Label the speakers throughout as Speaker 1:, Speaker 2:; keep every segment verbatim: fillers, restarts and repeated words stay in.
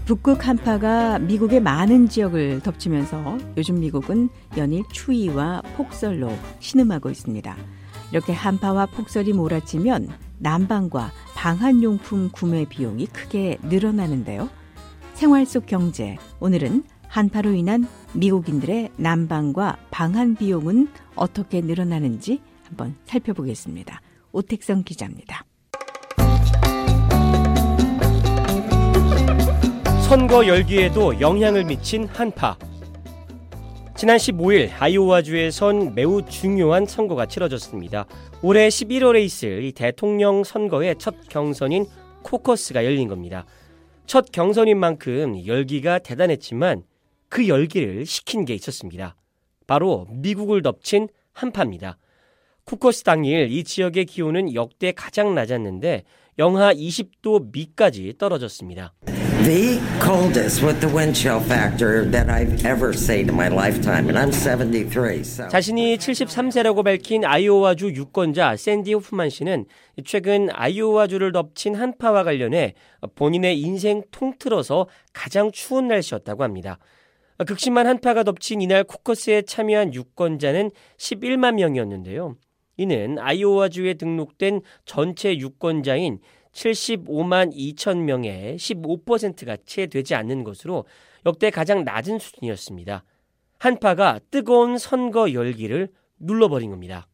Speaker 1: 북극 한파가 미국의 많은 지역을 덮치면서 요즘 미국은 연일 추위와 폭설로 신음하고 있습니다. 이렇게 한파와 폭설이 몰아치면 난방과 방한용품 구매 비용이 크게 늘어나는데요. 생활 속 경제, 오늘은 한파로 인한 미국인들의 난방과 방한 비용은 어떻게 늘어나는지 한번 살펴보겠습니다. 오택성 기자입니다.
Speaker 2: 선거 열기에도 영향을 미친 한파. 지난 십오일 아이오와주에선 매우 중요한 선거가 치러졌습니다. 올해 십일월에 있을 이 대통령 선거의 첫 경선인 코커스가 열린 겁니다. 첫 경선인 만큼 열기가 대단했지만 그 열기를 식힌 게 있었습니다. 바로 미국을 덮친 한파입니다. 코커스 당일 이 지역의 기온은 역대 가장 낮았는데 영하 이십 도 미까지 떨어졌습니다.
Speaker 3: The coldest with the wind chill factor that I've ever seen in my lifetime, and I'm seventy-three. So.
Speaker 2: 자신이 칠십삼 세라고 밝힌 아이오와주 유권자 샌디 호프만 씨는 최근 아이오와주를 덮친 한파와 관련해 본인의 인생 통틀어서 가장 추운 날씨였다고 합니다. 극심한 한파가 덮친 이날 코커스에 참여한 유권자는 십일만 명이었는데요. 이는 아이오와주에 등록된 전체 유권자인 칠십오만 이천 명의 십오 퍼센트가 채 되지 않는 것으로 역대 가장 낮은 수준이었습니다. 한파가 뜨거운 선거 열기를 눌러버린 겁니다.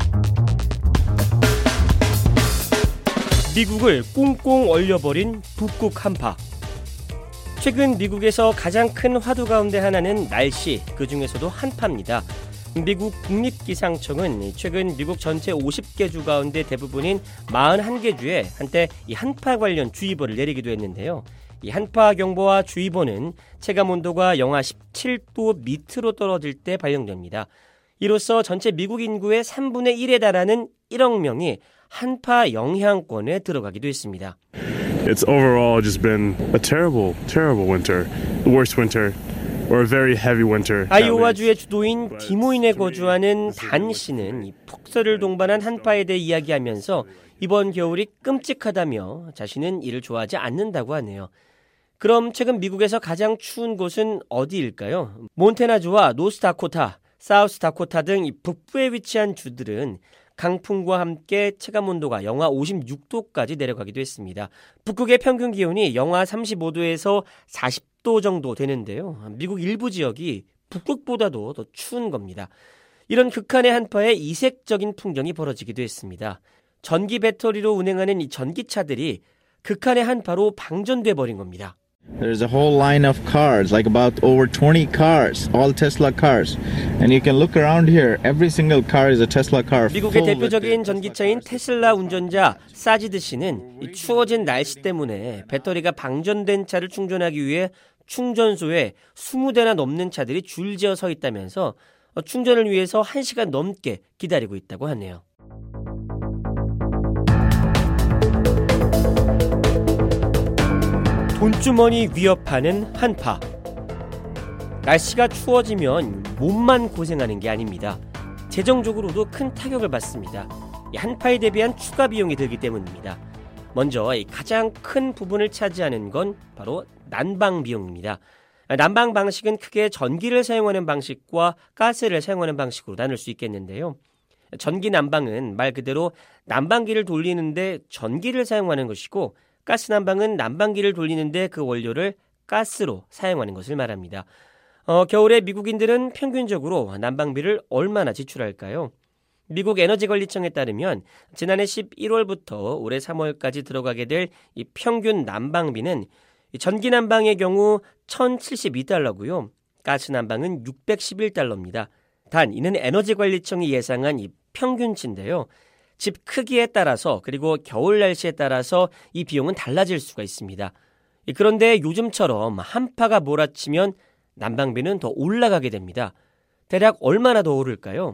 Speaker 2: 미국을 꽁꽁 얼려버린 북극 한파. 최근 미국에서 가장 큰 화두 가운데 하나는 날씨, 그 중에서도 한파입니다. 미국 국립기상청은 최근 미국 전체 오십 개 주 가운데 대부분인 사십일 개 주에 한때 이 한파 관련 주의보를 내리기도 했는데요. 이 한파 경보와 주의보는 체감온도가 영하 십칠 도 밑으로 떨어질 때 발령됩니다. 이로써 전체 미국 인구의 삼분의 일에 달하는 일억 명이 한파 영향권에 들어가기도 했습니다.
Speaker 4: It's overall just been a terrible, terrible winter. The worst winter. Or a very heavy winter.
Speaker 2: 아이오와주의 주도인 디모인에 거주하는 단 씨는 이 폭설을 동반한 한파에 대해 이야기하면서 이번 겨울이 끔찍하다며 자신은 이를 좋아하지 않는다고 하네요. 그럼 최근 미국에서 가장 추운 곳은 어디일까요? 몬태나주와 노스다코타, 사우스다코타 등 이 북부에 위치한 주들은 강풍과 함께 체감온도가 영하 오십육 도까지 내려가기도 했습니다. 북극의 평균 기온이 영하 삼십오 도에서 사십 도 정도 되는데요. 미국 일부 지역이 북극보다도 더 추운 겁니다. 이런 극한의 한파에 이색적인 풍경이 벌어지기도 했습니다. 전기 배터리로 운행하는 이 전기차들이 극한의 한파로 방전돼 버린 겁니다.
Speaker 5: There's a whole line of cars, like about over twenty cars, all Tesla cars. And you can look around here. Every single car is a Tesla car.
Speaker 2: 미국의 대표적인 전기차인 테슬라 운전자 사지드 씨는 이 추워진 날씨 때문에 배터리가 방전된 차를 충전하기 위해 충전소에 이십 대나 넘는 차들이 줄지어 서 있다면서 충전을 위해서 한 시간 넘게 기다리고 있다고 하네요. 돈주머니 위협하는 한파. 날씨가 추워지면 몸만 고생하는 게 아닙니다. 재정적으로도 큰 타격을 받습니다. 이 한파에 대비한 추가 비용이 들기 때문입니다. 먼저 가장 큰 부분을 차지하는 건 바로 난방 비용입니다. 난방 방식은 크게 전기를 사용하는 방식과 가스를 사용하는 방식으로 나눌 수 있겠는데요. 전기 난방은 말 그대로 난방기를 돌리는데 전기를 사용하는 것이고, 가스 난방은 난방기를 돌리는데 그 원료를 가스로 사용하는 것을 말합니다. 어, 겨울에 미국인들은 평균적으로 난방비를 얼마나 지출할까요? 미국 에너지관리청에 따르면 지난해 십일월부터 올해 삼월까지 들어가게 될 이 평균 난방비는 전기 난방의 경우 천칠십이 달러고요. 가스 난방은 육백십일 달러입니다. 단 이는 에너지관리청이 예상한 이 평균치인데요. 집 크기에 따라서 그리고 겨울 날씨에 따라서 이 비용은 달라질 수가 있습니다. 그런데 요즘처럼 한파가 몰아치면 난방비는 더 올라가게 됩니다. 대략 얼마나 더 오를까요?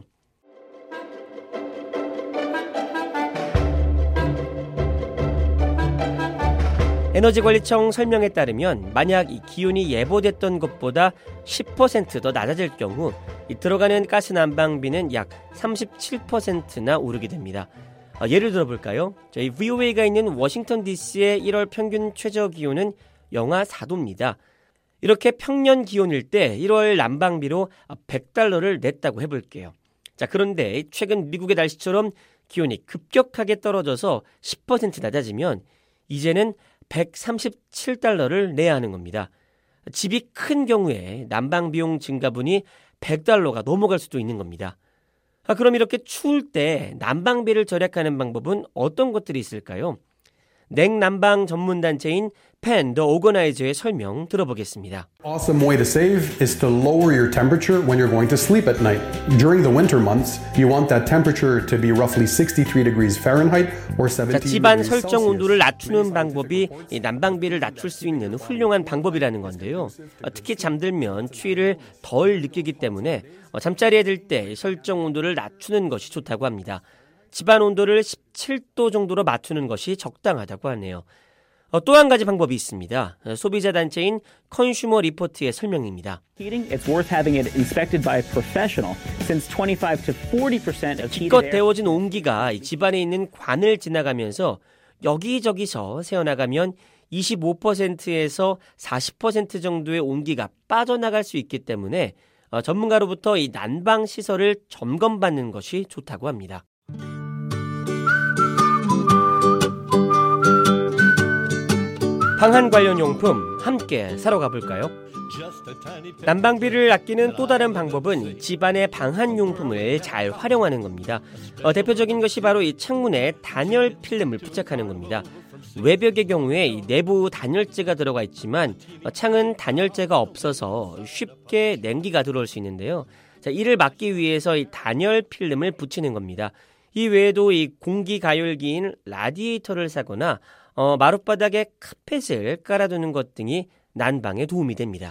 Speaker 2: 에너지관리청 설명에 따르면 만약 이 기온이 예보됐던 것보다 십 퍼센트 더 낮아질 경우 이 들어가는 가스 난방비는 약 삼십칠 퍼센트나 오르게 됩니다. 아, 예를 들어볼까요? 저희 브이오에이가 있는 워싱턴 디씨의 일월 평균 최저 기온은 영하 사 도입니다. 이렇게 평년 기온일 때 일월 난방비로 백 달러를 냈다고 해볼게요. 자, 그런데 최근 미국의 날씨처럼 기온이 급격하게 떨어져서 십 퍼센트 낮아지면 이제는 백삼십칠 달러를 내야 하는 겁니다. 집이 큰 경우에 난방비용 증가분이 백 달러가 넘어갈 수도 있는 겁니다. 아, 그럼 이렇게 추울 때 난방비를 절약하는 방법은 어떤 것들이 있을까요? 냉난방 전문단체인 펜 더 오거나이저의 설명 들어보겠습니다.
Speaker 6: Awesome way to save is to lower your temperature when you're going to sleep at night. During the winter months, you want that temperature to be roughly sixty-three degrees Fahrenheit or seventeen
Speaker 2: 자, 집안
Speaker 6: degrees
Speaker 2: 설정
Speaker 6: Celsius.
Speaker 2: 온도를 낮추는 방법이 이 난방비를 낮출 수 있는 훌륭한 방법이라는 건데요. 어, 특히 잠들면 추위를 덜 느끼기 때문에 어, 잠자리에 들 때 설정 온도를 낮추는 것이 좋다고 합니다. 집안 온도를 십칠 도 정도로 맞추는 것이 적당하다고 하네요. 어, 또 한 가지 방법이 있습니다. 어, 소비자 단체인 컨슈머 리포트의 설명입니다.
Speaker 7: Heating, it's worth having it inspected by a professional, since twenty-five to forty percent of heated
Speaker 2: 기껏
Speaker 7: air.
Speaker 2: 데워진 온기가 이 집안에 있는 관을 지나가면서 여기저기서 새어나가면 이십오 퍼센트에서 사십 퍼센트 정도의 온기가 빠져나갈 수 있기 때문에 어, 전문가로부터 이 난방 시설을 점검받는 것이 좋다고 합니다. 방한 관련 용품 함께 사러 가볼까요? 난방비를 아끼는 또 다른 방법은 집안의 방한용품을 잘 활용하는 겁니다. 어, 대표적인 것이 바로 이 창문에 단열 필름을 부착하는 겁니다. 외벽의 경우에 이 내부 단열재가 들어가 있지만 어, 창은 단열재가 없어서 쉽게 냉기가 들어올 수 있는데요. 자, 이를 막기 위해서 이 단열 필름을 붙이는 겁니다. 이 외에도 이 공기 가열기인 라디에이터를 사거나 어, 마룻바닥에 카펫을 깔아두는 것 등이 난방에 도움이 됩니다.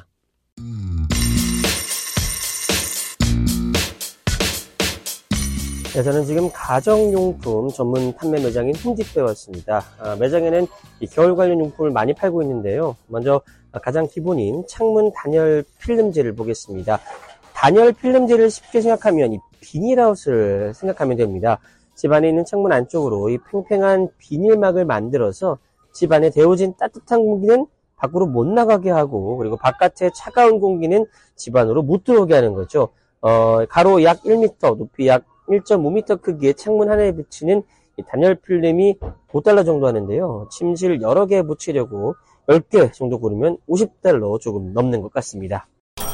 Speaker 2: 네, 저는 지금 가정용품 전문 판매 매장인 홈디포에 왔습니다. 아, 매장에는 이 겨울 관련 용품을 많이 팔고 있는데요. 먼저 가장 기본인 창문 단열 필름재를 보겠습니다. 단열 필름재를 쉽게 생각하면 이 비닐하우스를 생각하면 됩니다. 집 안에 있는 창문 안쪽으로 이 팽팽한 비닐막을 만들어서 집 안에 데워진 따뜻한 공기는 밖으로 못 나가게 하고, 그리고 바깥의 차가운 공기는 집 안으로 못 들어오게 하는 거죠. 어, 가로 약 일 미터, 높이 약 일 점 오 미터 크기의 창문 하나에 붙이는 이 단열 필름이 오 달러 정도 하는데요. 침실 여러 개 붙이려고 열 개 정도 고르면 오십 달러 조금 넘는 것 같습니다.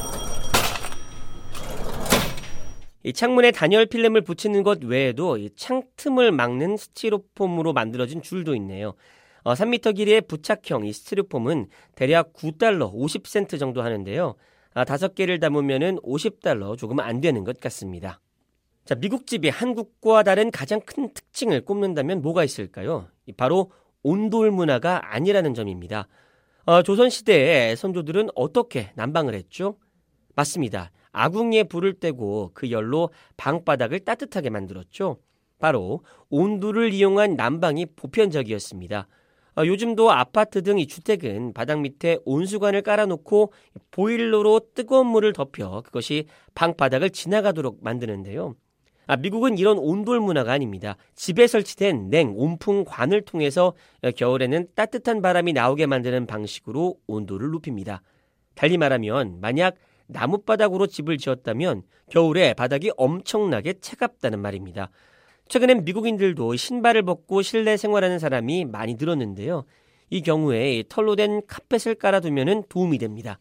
Speaker 2: 이 창문에 단열 필름을 붙이는 것 외에도 이 창틈을 막는 스티로폼으로 만들어진 줄도 있네요. 어, 삼 미터 길이의 부착형 이 스티로폼은 대략 구 달러 오십 센트 정도 하는데요. 아, 다섯 개를 담으면은 오십 달러 조금 안 되는 것 같습니다. 자, 미국 집이 한국과 다른 가장 큰 특징을 꼽는다면 뭐가 있을까요? 바로 온돌 문화가 아니라는 점입니다. 어, 조선시대에 선조들은 어떻게 난방을 했죠? 맞습니다. 아궁이에 불을 떼고 그 열로 방바닥을 따뜻하게 만들었죠. 바로 온돌을 이용한 난방이 보편적이었습니다. 어, 요즘도 아파트 등 이 주택은 바닥 밑에 온수관을 깔아놓고 보일러로 뜨거운 물을 덮여 그것이 방바닥을 지나가도록 만드는데요. 아, 미국은 이런 온돌 문화가 아닙니다. 집에 설치된 냉, 온풍관을 통해서 겨울에는 따뜻한 바람이 나오게 만드는 방식으로 온도를 높입니다. 달리 말하면 만약 나뭇바닥으로 집을 지었다면 겨울에 바닥이 엄청나게 차갑다는 말입니다. 최근엔 미국인들도 신발을 벗고 실내 생활하는 사람이 많이 늘었는데요. 이 경우에 털로 된 카펫을 깔아두면 도움이 됩니다.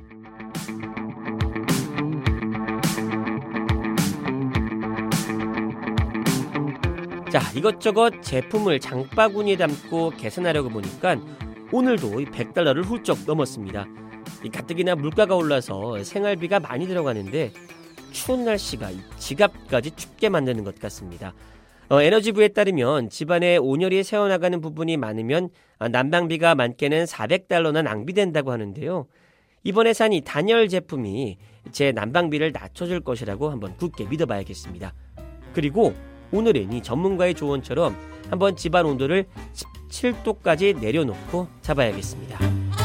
Speaker 2: 자, 이것저것 제품을 장바구니에 담고 계산하려고 보니까 오늘도 백 달러를 훌쩍 넘었습니다. 이 가뜩이나 물가가 올라서 생활비가 많이 들어가는데 추운 날씨가 지갑까지 춥게 만드는 것 같습니다. 어, 에너지부에 따르면 집안에 온열이 새어나가는 부분이 많으면 난방비가 많게는 사백 달러나 낭비된다고 하는데요. 이번에 산 이 단열 제품이 제 난방비를 낮춰줄 것이라고 한번 굳게 믿어봐야겠습니다. 그리고 오늘은 이 전문가의 조언처럼 한번 집안 온도를 십칠 도까지 내려놓고 잡아야겠습니다.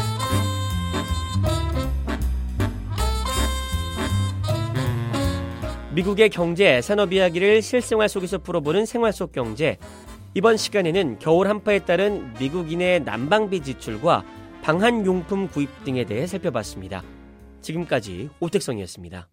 Speaker 2: 미국의 경제, 산업 이야기를 실생활 속에서 풀어보는 생활 속 경제. 이번 시간에는 겨울 한파에 따른 미국인의 난방비 지출과 방한용품 구입 등에 대해 살펴봤습니다. 지금까지 오택성이었습니다.